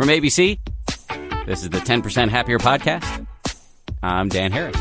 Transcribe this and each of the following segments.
From ABC, this is the 10% Happier Podcast. I'm Dan Harris.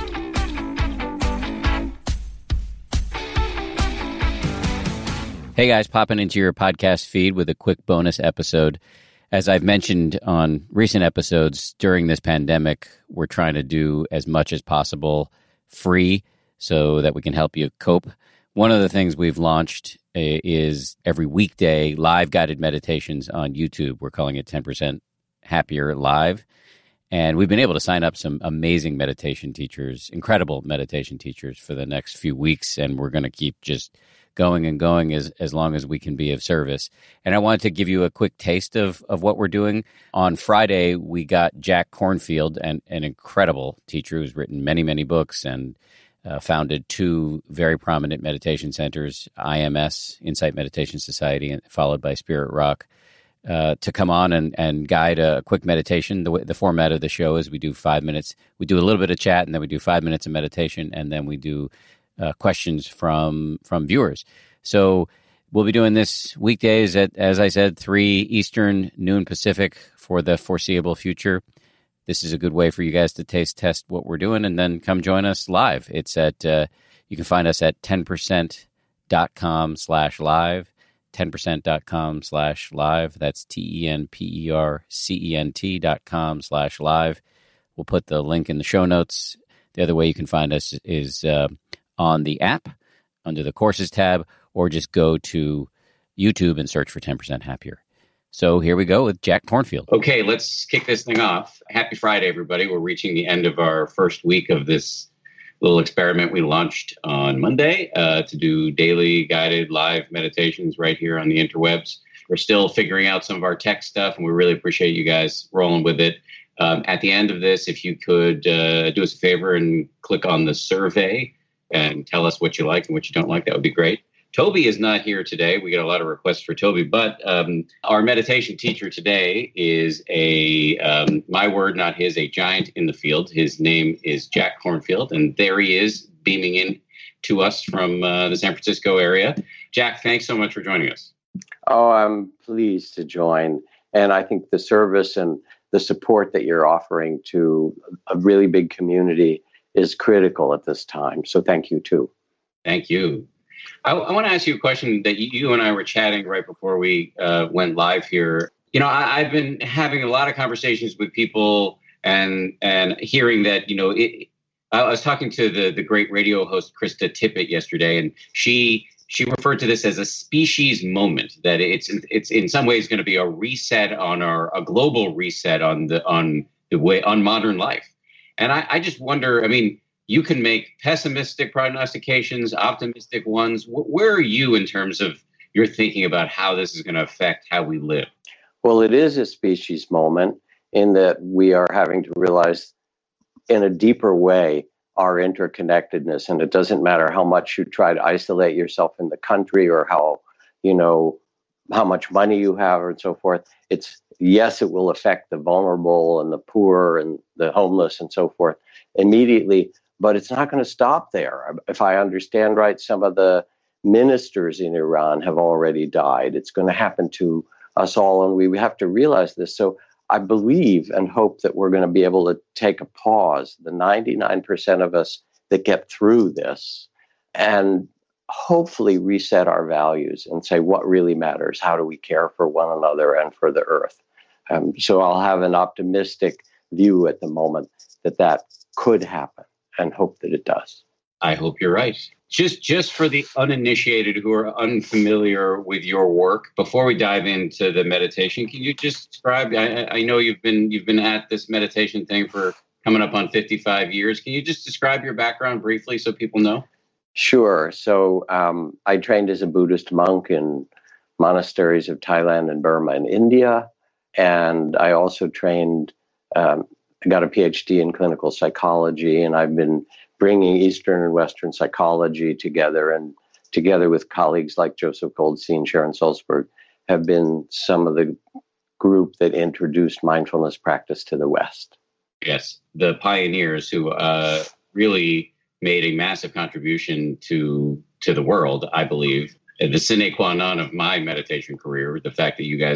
Hey guys, popping into your podcast feed with a quick bonus episode. As I've mentioned on recent episodes, during this pandemic, we're trying to do as much as possible free so that we can help you cope. One of the things we've launched is every weekday live guided meditations on YouTube. We're calling it 10% Happier Live. And we've been able to sign up some amazing meditation teachers, incredible meditation teachers for the next few weeks. And we're going to keep just going and going as long as we can be of service. And I wanted to give you a quick taste of what we're doing. On Friday, we got Jack Kornfield, an incredible teacher who's written many, many books and founded two very prominent meditation centers, IMS, Insight Meditation Society, followed by Spirit Rock, to come on and guide a quick meditation. The format of the show is we do 5 minutes. We do a little bit of chat, and then we do 5 minutes of meditation, and then we do questions from viewers. So we'll be doing this weekdays at, as I said, 3 Eastern, noon Pacific for the foreseeable future. This is a good way for you guys to taste test what we're doing and then come join us live. It's at, you can find us at 10%.com/live, 10%.com/live. That's TENPERCENT.com/live. We'll put the link in the show notes. The other way you can find us is on the app under the courses tab, or just go to YouTube and search for 10% Happier. So here we go with Jack Kornfield. Okay, let's kick this thing off. Happy Friday, everybody. We're reaching the end of our first week of this little experiment we launched on Monday to do daily guided live meditations right here on the interwebs. We're still figuring out some of our tech stuff, and we really appreciate you guys rolling with it. At the end of this, if you could do us a favor and click on the survey and tell us what you like and what you don't like, that would be great. Toby is not here today. We get a lot of requests for Toby, but our meditation teacher today is my word, not his, a giant in the field. His name is Jack Kornfield, and there he is beaming in to us from the San Francisco area. Jack, thanks so much for joining us. Oh, I'm pleased to join. And I think the service and the support that you're offering to a really big community is critical at this time. So thank you, too. Thank you. I want to ask you a question that you and I were chatting right before we went live here. You know, I've been having a lot of conversations with people and hearing that, you know, I was talking to the great radio host Krista Tippett yesterday, and she referred to this as a species moment, that it's in some ways going to be a reset on a global reset on modern life. And I just wonder, I mean, you can make pessimistic prognostications, optimistic ones. Where are you in terms of your thinking about how this is going to affect how we live? Well, it is a species moment in that we are having to realize in a deeper way our interconnectedness. And it doesn't matter how much you try to isolate yourself in the country or how much money you have and so forth. Yes, it will affect the vulnerable and the poor and the homeless and so forth immediately, but it's not going to stop there. If I understand right, some of the ministers in Iran have already died. It's going to happen to us all, and we have to realize this. So I believe and hope that we're going to be able to take a pause, the 99% of us that get through this, and hopefully reset our values and say what really matters. How do we care for one another and for the earth? So I'll have an optimistic view at the moment that could happen, and hope that it does. I hope you're right. Just for the uninitiated who are unfamiliar with your work, before we dive into the meditation, can you just describe? I know you've been at this meditation thing for coming up on 55 years. Can you just describe your background briefly so people know? Sure. So I trained as a Buddhist monk in monasteries of Thailand and Burma and India, and I also trained. I got a PhD in clinical psychology, and I've been bringing Eastern and Western psychology together, and together with colleagues like Joseph Goldstein, Sharon Salzberg, have been some of the group that introduced mindfulness practice to the West. Yes, the pioneers who really made a massive contribution to the world, I believe. The sine qua non of my meditation career, the fact that you guys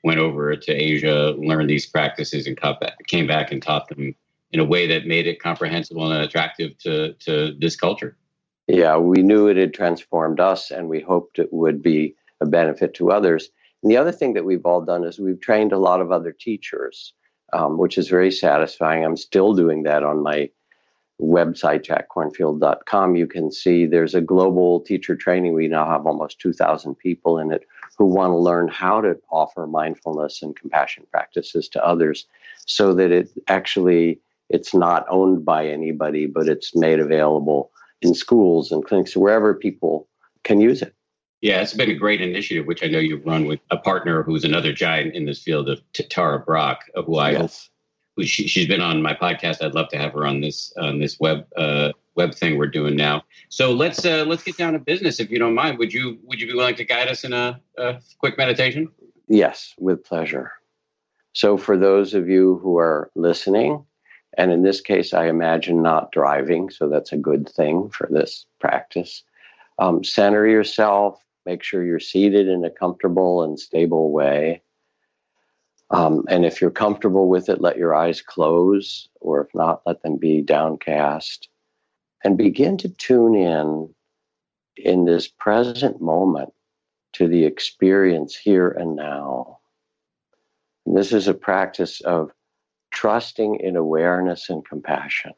went over to Asia, learned these practices, and came back and taught them in a way that made it comprehensible and attractive to this culture. Yeah, we knew it had transformed us, and we hoped it would be a benefit to others. And the other thing that we've all done is we've trained a lot of other teachers, which is very satisfying. I'm still doing that on my website, jackkornfield.com. You can see there's a global teacher training. We now have almost 2,000 people in it who want to learn how to offer mindfulness and compassion practices to others, so that it's not owned by anybody, but it's made available in schools and clinics, wherever people can use it. Yeah, it's been a great initiative, which I know you've run with a partner who's another giant in this field, of Tara Brach, who she's been on my podcast. I'd love to have her on this web thing we're doing now. So let's get down to business, if you don't mind. Would you be willing to guide us in a quick meditation? Yes, with pleasure. So for those of you who are listening, and in this case, I imagine not driving, so that's a good thing for this practice. Center yourself. Make sure you're seated in a comfortable and stable way. And if you're comfortable with it, let your eyes close, or if not, let them be downcast. And begin to tune in this present moment to the experience here and now. And this is a practice of trusting in awareness and compassion.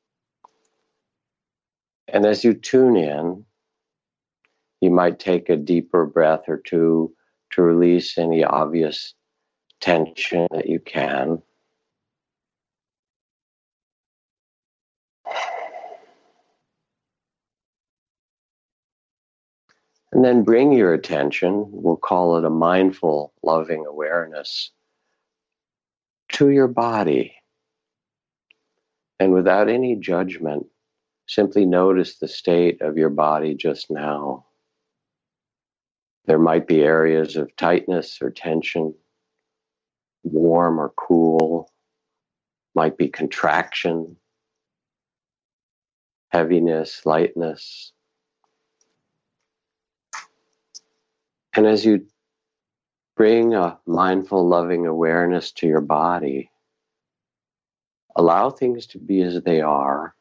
And as you tune in, you might take a deeper breath or two to release any obvious tension that you can. And then bring your attention, we'll call it a mindful, loving awareness, to your body. And without any judgment, simply notice the state of your body just now. There might be areas of tightness or tension, warm or cool, might be contraction, heaviness, lightness. And as you bring a mindful, loving awareness to your body, allow things to be as they are,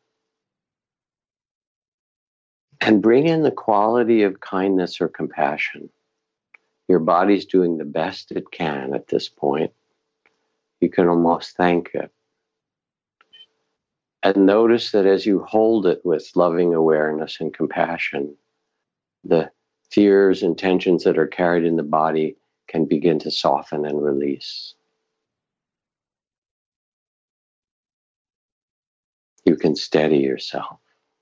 and bring in the quality of kindness or compassion. Your body's doing the best it can at this point. You can almost thank it. And notice that as you hold it with loving awareness and compassion, the fears and tensions that are carried in the body can begin to soften and release. You can steady yourself.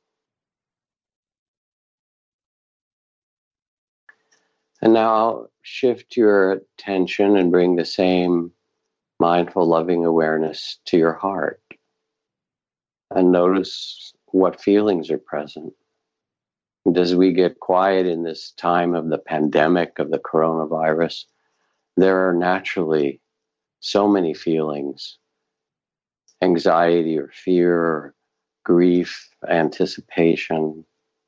And now shift your attention and bring the same mindful, loving awareness to your heart. And notice what feelings are present. And as we get quiet in this time of the pandemic, of the coronavirus, there are naturally so many feelings: anxiety or fear, grief, anticipation,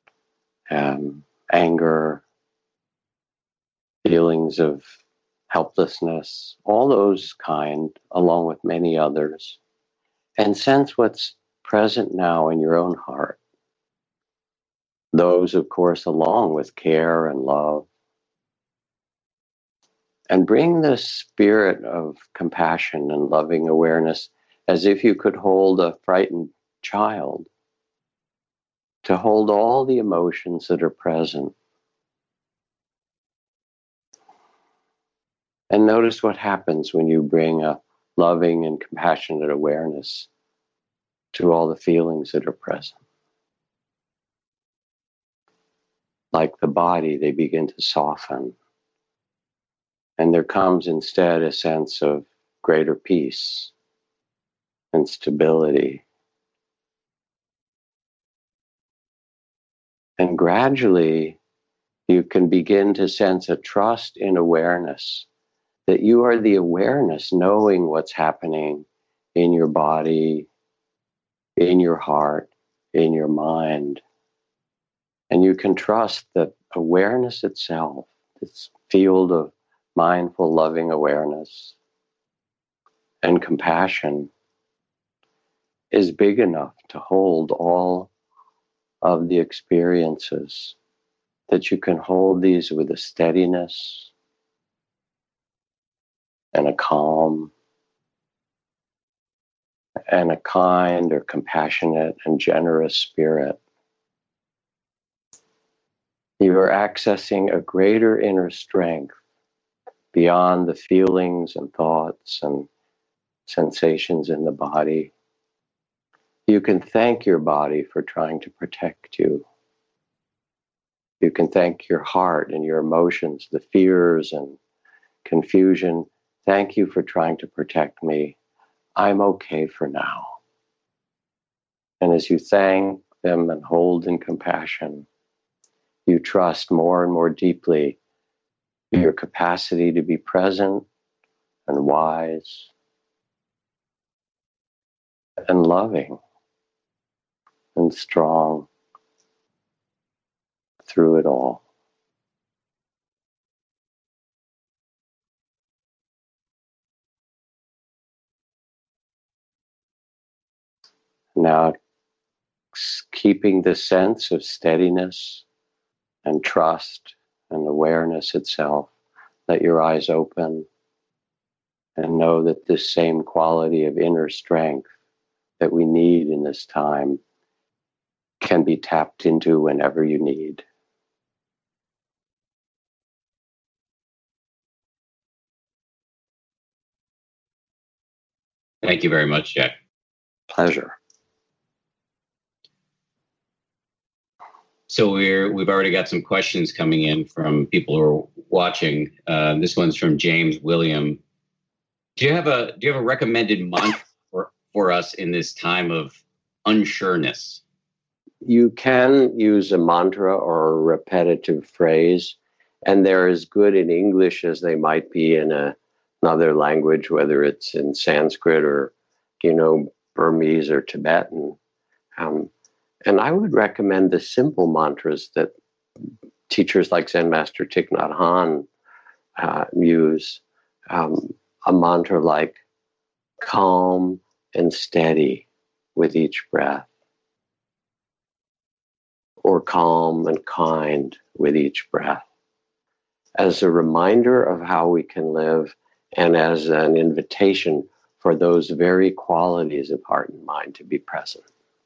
anger, feelings of helplessness, all those kind, along with many others. And sense what's present now in your own heart. Those, of course, along with care and love. And bring the spirit of compassion and loving awareness as if you could hold a frightened child, to hold all the emotions that are present. And notice what happens when you bring a loving and compassionate awareness to all the feelings that are present. Like the body, they begin to soften. And there comes instead a sense of greater peace and stability. And gradually, you can begin to sense a trust in awareness, that you are the awareness knowing what's happening in your body, in your heart, in your mind. And you can trust that awareness itself, this field of mindful, loving awareness and compassion is big enough to hold all of the experiences, that you can hold these with a steadiness and a calm and a kind or compassionate and generous spirit. You are accessing a greater inner strength beyond the feelings and thoughts and sensations in the body. You can thank your body for trying to protect you. You can thank your heart and your emotions, the fears and confusion. Thank you for trying to protect me. I'm okay for now. And as you thank them and hold in compassion, you trust more and more deeply your capacity to be present and wise and loving and strong through it all. Now, keeping the sense of steadiness and trust and awareness itself, let your eyes open and know that this same quality of inner strength that we need in this time can be tapped into whenever you need. Thank you very much, Jack. Pleasure. So we've already got some questions coming in from people who are watching. This one's from James William. Do you have a recommended mantra for us in this time of unsureness? You can use a mantra or a repetitive phrase, and they're as good in English as they might be in another language, whether it's in Sanskrit or, Burmese or Tibetan. And I would recommend the simple mantras that teachers like Zen Master Thich Nhat Hanh use. A mantra like calm and steady with each breath, or calm and kind with each breath, as a reminder of how we can live and as an invitation for those very qualities of heart and mind to be present.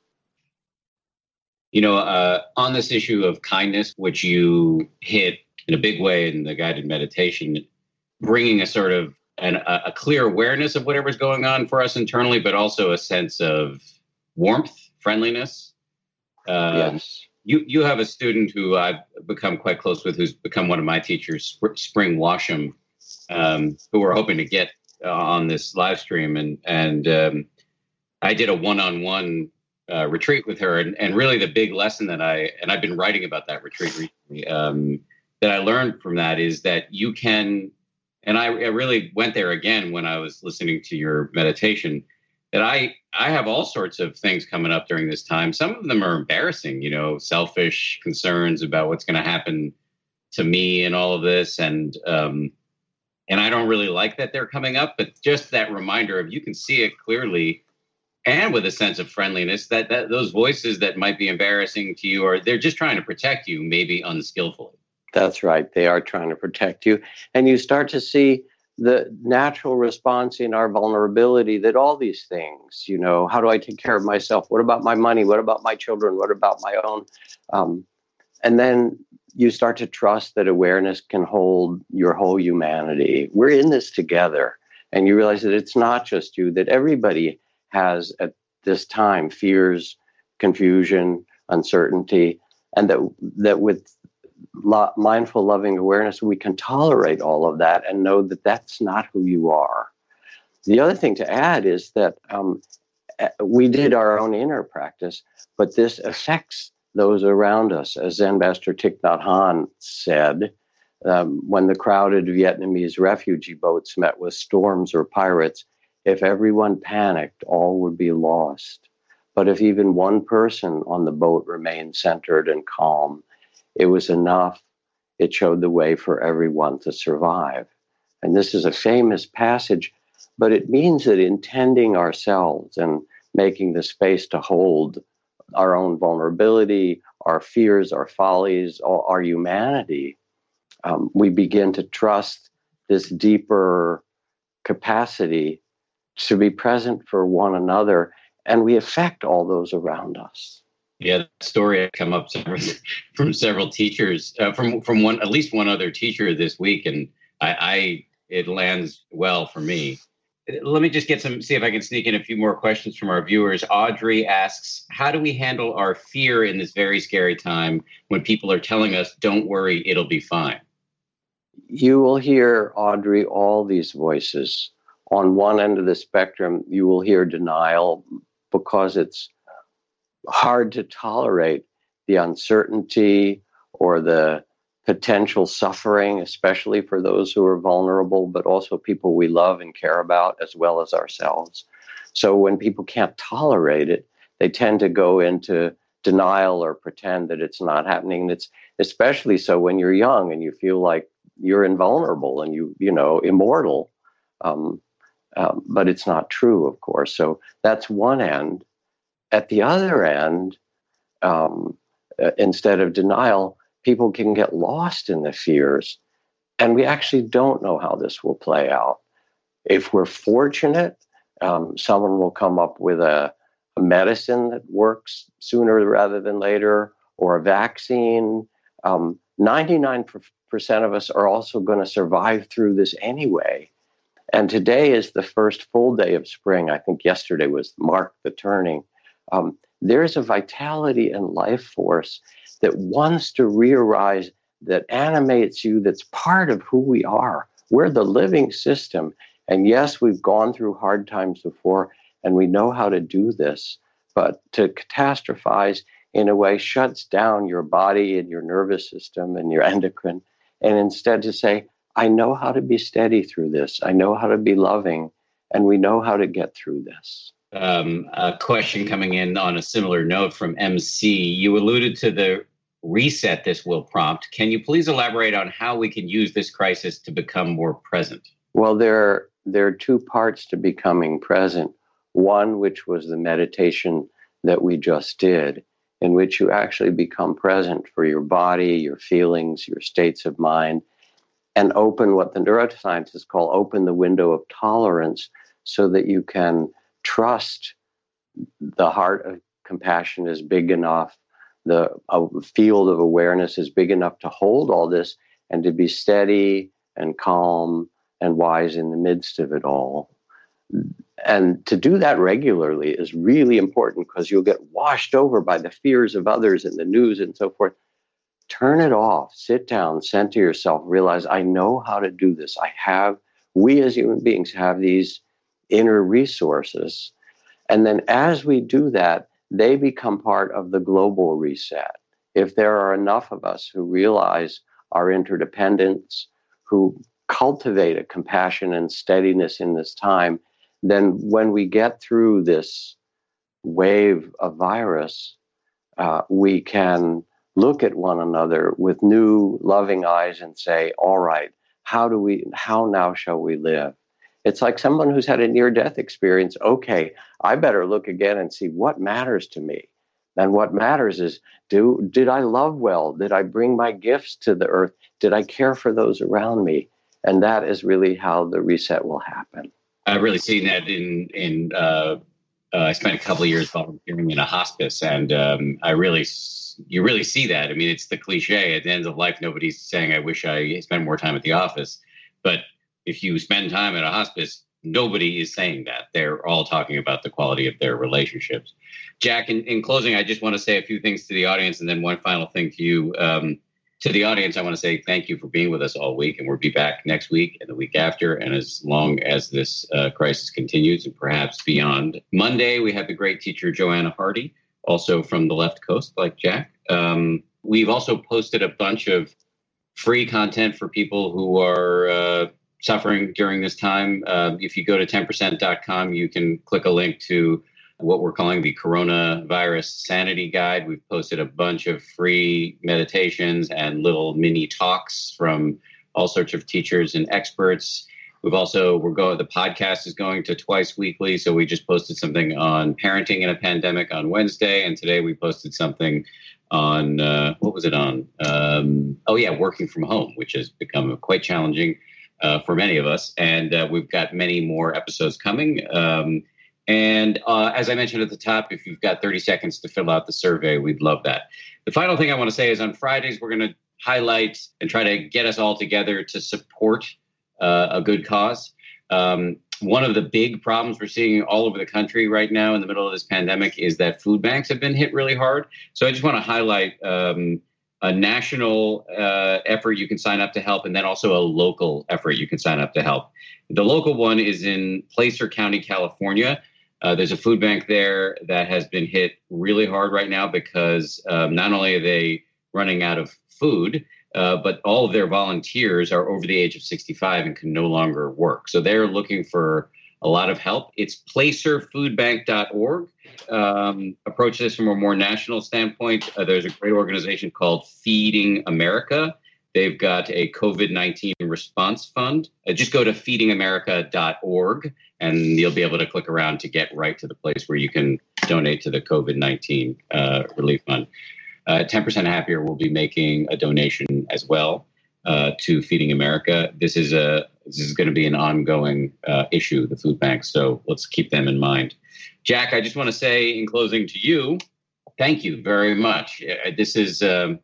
On this issue of kindness, which you hit in a big way in the guided meditation, bringing a sort of a clear awareness of whatever's going on for us internally, but also a sense of warmth, friendliness. Yes. You have a student who I've become quite close with, who's become one of my teachers, Spring Washam, who we're hoping to get on this live stream. And I did a one-on-one retreat with her. And really the big lesson that I've been writing about that retreat recently, that I learned from that is that you can, and I really went there again when I was listening to your meditation, that I have all sorts of things coming up during this time. Some of them are embarrassing, selfish concerns about what's going to happen to me and all of this. And I don't really like that they're coming up, but just that reminder of, you can see it clearly and with a sense of friendliness, that those voices that might be embarrassing to you, they're just trying to protect you, maybe unskillfully. That's right. They are trying to protect you. And you start to see the natural response in our vulnerability that all these things, how do I take care of myself? What about my money? What about my children? What about my own? And then you start to trust that awareness can hold your whole humanity. We're in this together. And you realize that it's not just you, that everybody has at this time fears, confusion, uncertainty, and that with mindful, loving awareness, we can tolerate all of that and know that that's not who you are. The other thing to add is that we did our own inner practice, but this affects those around us. As Zen Master Thich Nhat Hanh said, when the crowded Vietnamese refugee boats met with storms or pirates, if everyone panicked, all would be lost. But if even one person on the boat remained centered and calm, it was enough. It showed the way for everyone to survive. And this is a famous passage, but it means that in tending ourselves and making the space to hold our own vulnerability, our fears, our follies, our humanity, we begin to trust this deeper capacity to be present for one another, and we affect all those around us. Yeah, that story had come up from several teachers, from one, at least one other teacher this week, and it lands well for me. Let me just see if I can sneak in a few more questions from our viewers. Audrey asks, how do we handle our fear in this very scary time when people are telling us, don't worry, it'll be fine? You will hear, Audrey, all these voices. On one end of the spectrum, you will hear denial because it's hard to tolerate the uncertainty or the potential suffering, especially for those who are vulnerable, but also people we love and care about as well as ourselves. So when people can't tolerate it, they tend to go into denial or pretend that it's not happening. And it's especially so when you're young and you feel like you're invulnerable and you immortal. But it's not true, of course. So that's one end. At the other end, instead of denial, people can get lost in the fears. And we actually don't know how this will play out. If we're fortunate, someone will come up with a medicine that works sooner rather than later, or a vaccine. 99% of us are also going to survive through this anyway. And today is the first full day of spring. I think yesterday marked the turning. There's a vitality and life force that wants to re-arise, that animates you, that's part of who we are. We're the living system. And yes, we've gone through hard times before, and we know how to do this. But to catastrophize in a way shuts down your body and your nervous system and your endocrine. And instead to say, I know how to be steady through this. I know how to be loving, and we know how to get through this. A question coming in on a similar note from MC. You alluded to the reset this will prompt. Can you please elaborate on how we can use this crisis to become more present? Well, there are two parts to becoming present. One, which was the meditation that we just did, in which you actually become present for your body, your feelings, your states of mind, and open what the neuroscientists call open the window of tolerance so that you can trust the heart of compassion is big enough, the field of awareness is big enough to hold all this and to be steady and calm and wise in the midst of it all. And to do that regularly is really important because you'll get washed over by the fears of others and the news and so forth. Turn it off, sit down, center yourself, realize I know how to do this. We as human beings have these inner resources. And then as we do that, they become part of the global reset. If there are enough of us who realize our interdependence, who cultivate a compassion and steadiness in this time, then when we get through this wave of virus, we can look at one another with new loving eyes and say, all right, how now shall we live? It's like someone who's had a near-death experience. Okay, I better look again and see what matters to me. And what matters is, did I love well? Did I bring my gifts to the earth? Did I care for those around me? And that is really how the reset will happen. I've really seen that I spent a couple of years volunteering in a hospice, and you really see that. I mean, it's the cliche at the end of life. Nobody's saying, I wish I spent more time at the office. But if you spend time at a hospice, nobody is saying that. They're all talking about the quality of their relationships. Jack, in closing, I just want to say a few things to the audience and then one final thing to you. To the audience, I want to say thank you for being with us all week, and we'll be back next week and the week after, and as long as this crisis continues and perhaps beyond. Monday, we have the great teacher Joanna Hardy, also from the left coast, like Jack. We've also posted a bunch of free content for people who are suffering during this time. If you go to 10%.com, you can click a link to what we're calling the Coronavirus Sanity Guide. We've posted a bunch of free meditations and little mini talks from all sorts of teachers and experts. The podcast is going to twice weekly. So we just posted something on parenting in a pandemic on Wednesday. And today we posted something on, what was it on? Working from home, which has become quite challenging for many of us. And we've got many more episodes coming. And as I mentioned at the top, if you've got 30 seconds to fill out the survey, we'd love that. The final thing I want to say is on Fridays, we're going to highlight and try to get us all together to support a good cause. One of the big problems we're seeing all over the country right now in the middle of this pandemic is that food banks have been hit really hard. So I just want to highlight a national effort you can sign up to help, and then also a local effort you can sign up to help. The local one is in Placer County, California. There's a food bank there that has been hit really hard right now because not only are they running out of food, but all of their volunteers are over the age of 65 and can no longer work. So they're looking for a lot of help. It's placerfoodbank.org. Approach this from a more national standpoint. There's a great organization called Feeding America. They've got a COVID-19 response fund. Just go to feedingamerica.org and you'll be able to click around to get right to the place where you can donate to the COVID-19 relief fund. 10% Happier will be making a donation as well to Feeding America. This is going to be an ongoing issue, the food banks. So let's keep them in mind. Jack, I just want to say in closing to you, thank you very much. This is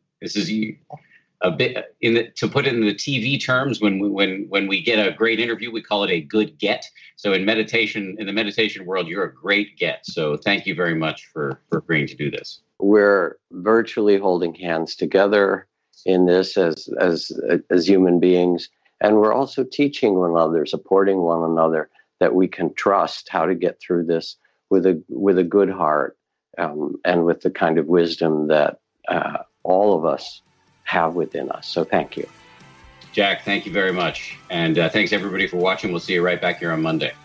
a bit to put it in the TV terms. When we get a great interview, we call it a good get. So in the meditation world, you're a great get. So thank you very much for agreeing to do this. We're virtually holding hands together in this as human beings, and we're also teaching one another, supporting one another, that we can trust how to get through this with a good heart and with the kind of wisdom that all of us have within us. So thank you. Jack, thank you very much. And thanks everybody for watching. We'll see you right back here on Monday.